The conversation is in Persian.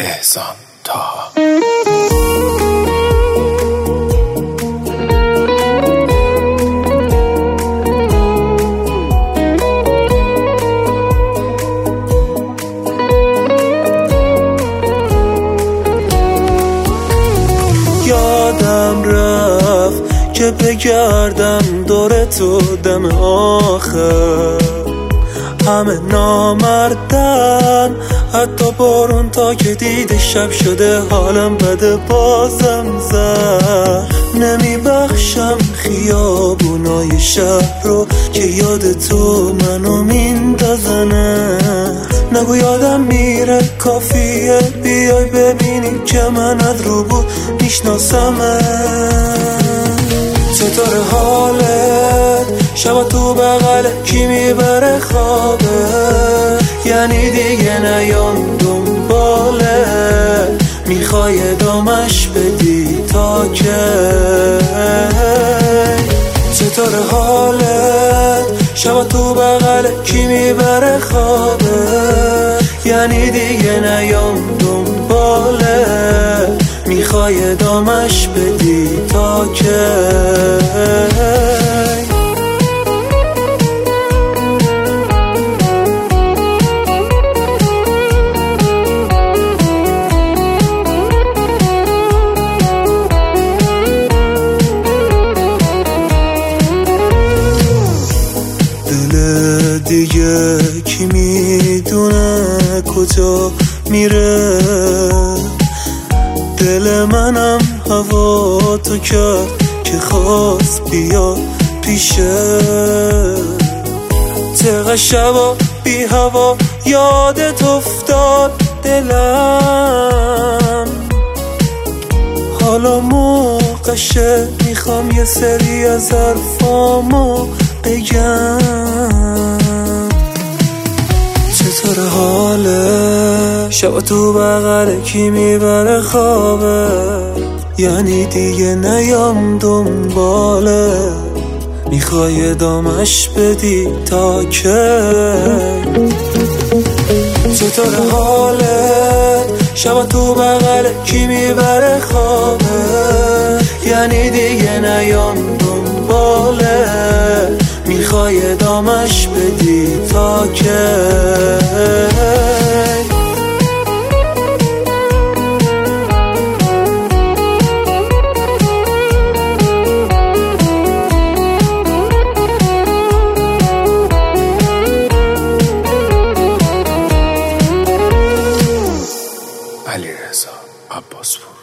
احسان طه. یادم رفت که بگردم دور تو دم آخر، همه نامردن، حتی بارون تا که دیده شب شده حالم بده بازم زد. نمیبخشم خیابونای شهر رو که یاد تو منو میندازنه. نگو یادم میره، کافیه بیای ببینی که من از رو بود میشناسمه. چطور حالت؟ شبا تو بغل کی میبره خوابه؟ یعنی دیگه نیام دنباله، میخوای دامش بدی تا که؟ چطور حالت؟ شبا تو بغل کی میبره خوابه؟ یعنی دیگه نیام دنباله، میخوای دامش بدی تا که؟ دل دیگه کی میدونه کجا میره؟ دل منم هوا تو کرد که خواست بیا پیشه. چقدر شبا بی هوا یادت افتاد دلم، حالا موقعشه میخوام یه سری از حرفامو بگم. چطور حاله؟ شبا تو بغل کی میبره خوابه؟ یعنی دیگه نیام دنباله، میخوای دامش بدی تا که؟ چطور حاله؟ شبا تو بغل کی میبره خوابه؟ یعنی دیگه نیام دنباله، میخوای دامش بدی تا که؟ علیرضا عباسپور.